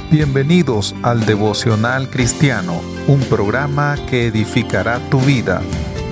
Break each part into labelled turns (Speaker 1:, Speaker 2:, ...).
Speaker 1: Bienvenidos al Devocional Cristiano, un programa que edificará tu vida.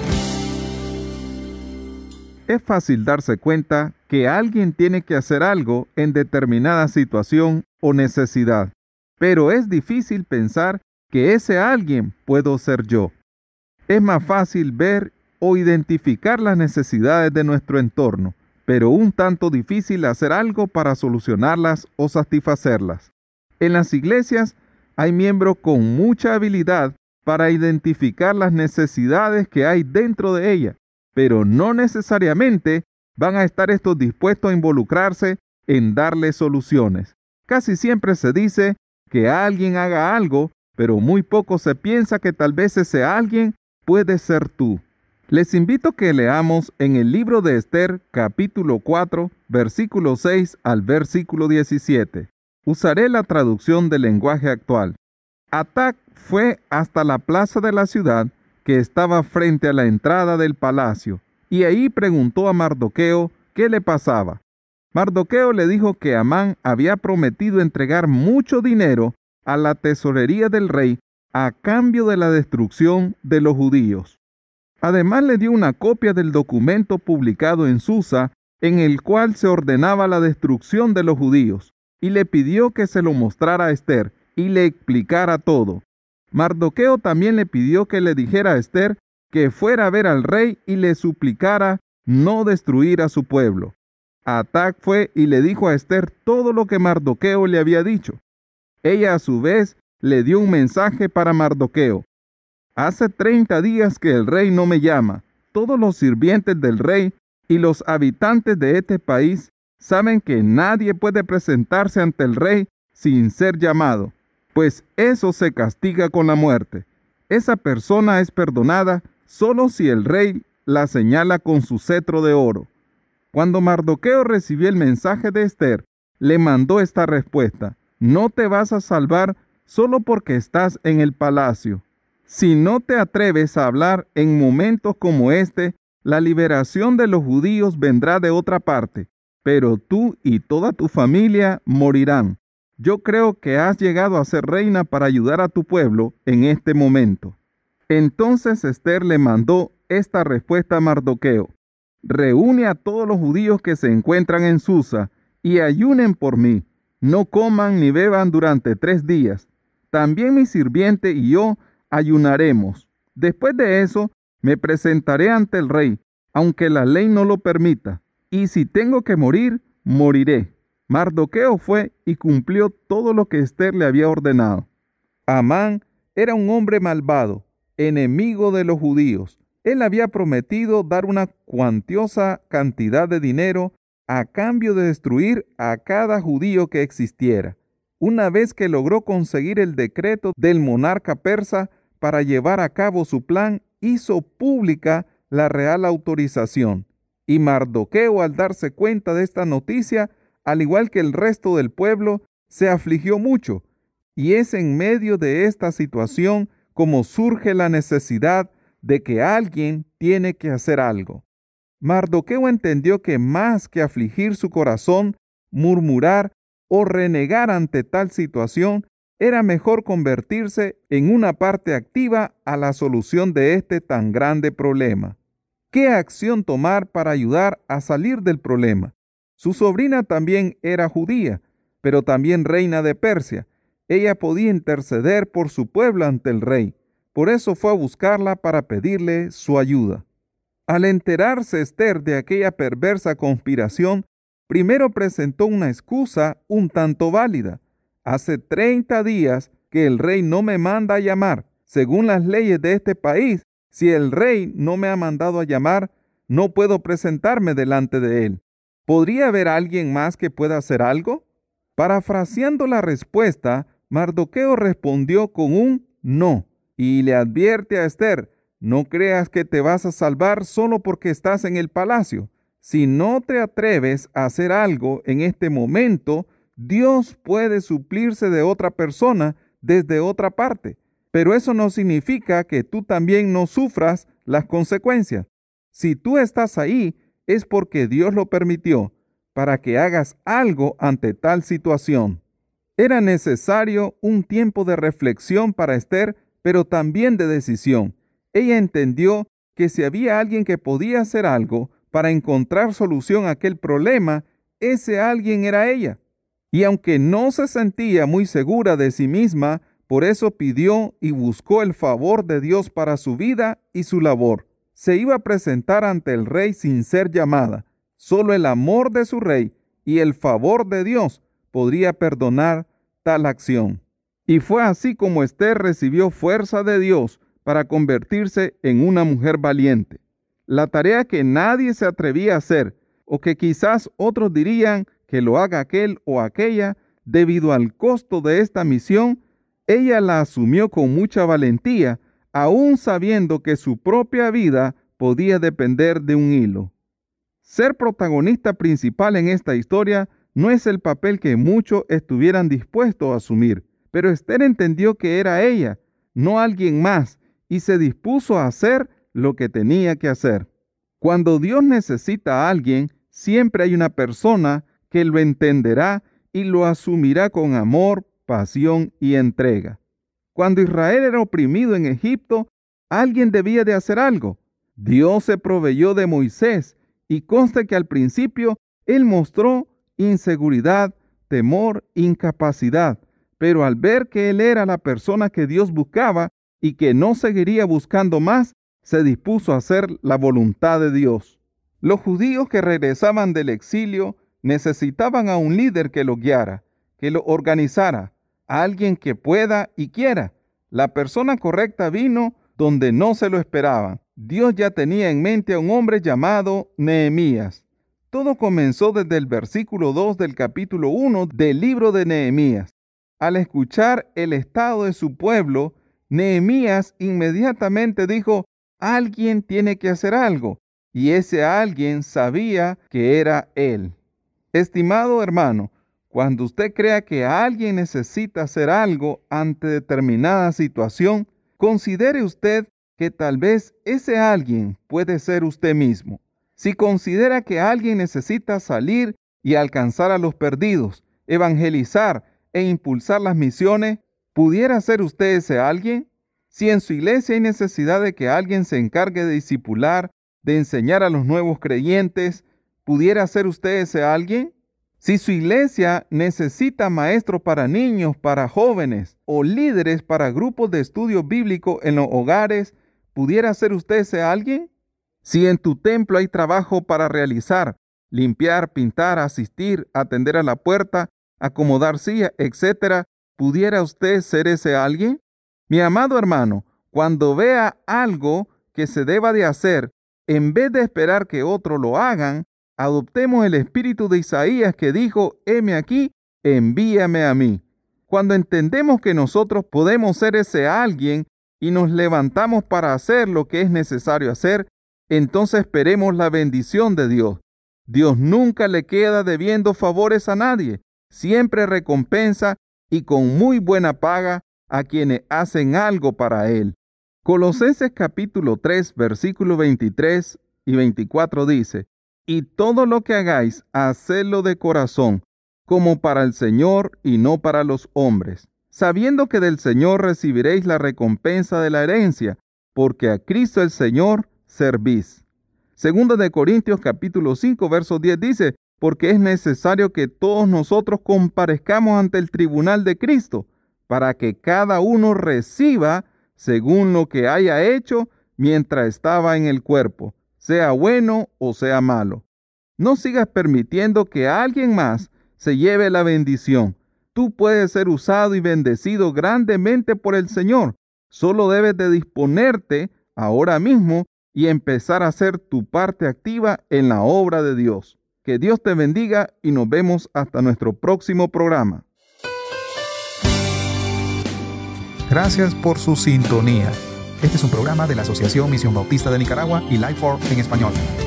Speaker 2: Es fácil darse cuenta que alguien tiene que hacer algo en determinada situación o necesidad, pero es difícil pensar que ese alguien puedo ser yo. Es más fácil ver o identificar las necesidades de nuestro entorno, pero un tanto difícil hacer algo para solucionarlas o satisfacerlas. En las iglesias hay miembros con mucha habilidad para identificar las necesidades que hay dentro de ella, pero no necesariamente van a estar estos dispuestos a involucrarse en darle soluciones. Casi siempre se dice que alguien haga algo, pero muy poco se piensa que tal vez ese alguien puede ser tú. Les invito a que leamos en el libro de Esther, capítulo 4, versículo 6 al versículo 17. Usaré la traducción del lenguaje actual. Atac fue hasta la plaza de la ciudad que estaba frente a la entrada del palacio, y ahí preguntó a Mardoqueo qué le pasaba. Mardoqueo le dijo que Amán había prometido entregar mucho dinero a la tesorería del rey a cambio de la destrucción de los judíos. Además le dio una copia del documento publicado en Susa, en el cual se ordenaba la destrucción de los judíos, y le pidió que se lo mostrara a Esther y le explicara todo. Mardoqueo también le pidió que le dijera a Esther que fuera a ver al rey y le suplicara no destruir a su pueblo. Atac fue y le dijo a Esther todo lo que Mardoqueo le había dicho. Ella a su vez le dio un mensaje para Mardoqueo. Hace 30 días que el rey no me llama. Todos los sirvientes del rey y los habitantes de este país saben que nadie puede presentarse ante el rey sin ser llamado, pues eso se castiga con la muerte. Esa persona es perdonada solo si el rey la señala con su cetro de oro. Cuando Mardoqueo recibió el mensaje de Esther, le mandó esta respuesta: no te vas a salvar solo porque estás en el palacio. Si no te atreves a hablar en momentos como este, la liberación de los judíos vendrá de otra parte, pero tú y toda tu familia morirán. Yo creo que has llegado a ser reina para ayudar a tu pueblo en este momento. Entonces Esther le mandó esta respuesta a Mardoqueo: reúne a todos los judíos que se encuentran en Susa y ayunen por mí. No coman ni beban durante 3 días. También mi sirviente y yo ayunaremos. Después de eso, me presentaré ante el rey, aunque la ley no lo permita. Y si tengo que morir, moriré. Mardoqueo fue y cumplió todo lo que Esther le había ordenado. Amán era un hombre malvado, enemigo de los judíos. Él había prometido dar una cuantiosa cantidad de dinero a cambio de destruir a cada judío que existiera. Una vez que logró conseguir el decreto del monarca persa para llevar a cabo su plan, hizo pública la real autorización. Y Mardoqueo, al darse cuenta de esta noticia, al igual que el resto del pueblo, se afligió mucho. Y es en medio de esta situación como surge la necesidad de que alguien tiene que hacer algo. Mardoqueo entendió que más que afligir su corazón, murmurar o renegar ante tal situación, era mejor convertirse en una parte activa a la solución de este tan grande problema. ¿Qué acción tomar para ayudar a salir del problema? Su sobrina también era judía, pero también reina de Persia. Ella podía interceder por su pueblo ante el rey. Por eso fue a buscarla para pedirle su ayuda. Al enterarse Esther de aquella perversa conspiración, primero presentó una excusa un tanto válida. Hace 30 días que el rey no me manda a llamar. Según las leyes de este país, si el rey no me ha mandado a llamar, no puedo presentarme delante de él. ¿Podría haber alguien más que pueda hacer algo? Parafraseando la respuesta, Mardoqueo respondió con un no y le advierte a Esther: no creas que te vas a salvar solo porque estás en el palacio. Si no te atreves a hacer algo en este momento, Dios puede suplirse de otra persona desde otra parte. Pero eso no significa que tú también no sufras las consecuencias. Si tú estás ahí, es porque Dios lo permitió, para que hagas algo ante tal situación. Era necesario un tiempo de reflexión para Esther, pero también de decisión. Ella entendió que si había alguien que podía hacer algo para encontrar solución a aquel problema, ese alguien era ella. Y aunque no se sentía muy segura de sí misma, por eso pidió y buscó el favor de Dios para su vida y su labor. Se iba a presentar ante el rey sin ser llamada. Solo el amor de su rey y el favor de Dios podría perdonar tal acción. Y fue así como Esther recibió fuerza de Dios para convertirse en una mujer valiente. La tarea que nadie se atrevía a hacer, o que quizás otros dirían que lo haga aquel o aquella, debido al costo de esta misión, ella la asumió con mucha valentía, aún sabiendo que su propia vida podía depender de un hilo. Ser protagonista principal en esta historia no es el papel que muchos estuvieran dispuestos a asumir, pero Esther entendió que era ella, no alguien más, y se dispuso a hacer lo que tenía que hacer. Cuando Dios necesita a alguien, siempre hay una persona que lo entenderá y lo asumirá con amor, pasión y entrega. Cuando Israel era oprimido en Egipto, alguien debía de hacer algo. Dios se proveyó de Moisés y consta que al principio él mostró inseguridad, temor, incapacidad, pero al ver que él era la persona que Dios buscaba y que no seguiría buscando más, se dispuso a hacer la voluntad de Dios. Los judíos que regresaban del exilio necesitaban a un líder que los guiara, que lo organizara, a alguien que pueda y quiera. La persona correcta vino donde no se lo esperaban. Dios ya tenía en mente a un hombre llamado Nehemías. Todo comenzó desde el versículo 2 del capítulo 1 del libro de Nehemías. Al escuchar el estado de su pueblo, Nehemías inmediatamente dijo: alguien tiene que hacer algo, y ese alguien sabía que era él. Estimado hermano, cuando usted crea que alguien necesita hacer algo ante determinada situación, considere usted que tal vez ese alguien puede ser usted mismo. Si considera que alguien necesita salir y alcanzar a los perdidos, evangelizar e impulsar las misiones, ¿pudiera ser usted ese alguien? Si en su iglesia hay necesidad de que alguien se encargue de discipular, de enseñar a los nuevos creyentes, ¿pudiera ser usted ese alguien? Si su iglesia necesita maestros para niños, para jóvenes o líderes para grupos de estudio bíblico en los hogares, ¿pudiera ser usted ese alguien? Si en tu templo hay trabajo para realizar, limpiar, pintar, asistir, atender a la puerta, acomodar sillas, etc., ¿pudiera usted ser ese alguien? Mi amado hermano, cuando vea algo que se deba de hacer, en vez de esperar que otros lo hagan, adoptemos el espíritu de Isaías que dijo: heme aquí, envíame a mí. Cuando entendemos que nosotros podemos ser ese alguien y nos levantamos para hacer lo que es necesario hacer, entonces esperemos la bendición de Dios. Dios nunca le queda debiendo favores a nadie, siempre recompensa y con muy buena paga a quienes hacen algo para Él. Colosenses capítulo 3, versículo 23 y 24 dice: y todo lo que hagáis, hacedlo de corazón, como para el Señor y no para los hombres, sabiendo que del Señor recibiréis la recompensa de la herencia, porque a Cristo el Señor servís. Segundo de Corintios capítulo 5, verso 10 dice: porque es necesario que todos nosotros comparezcamos ante el tribunal de Cristo, para que cada uno reciba según lo que haya hecho mientras estaba en el cuerpo, sea bueno o sea malo. No sigas permitiendo que alguien más se lleve la bendición. Tú puedes ser usado y bendecido grandemente por el Señor. Solo debes de disponerte ahora mismo y empezar a hacer tu parte activa en la obra de Dios. Que Dios te bendiga y nos vemos hasta nuestro próximo programa.
Speaker 1: Gracias por su sintonía. Este es un programa de la Asociación Misión Bautista de Nicaragua y Life for en español.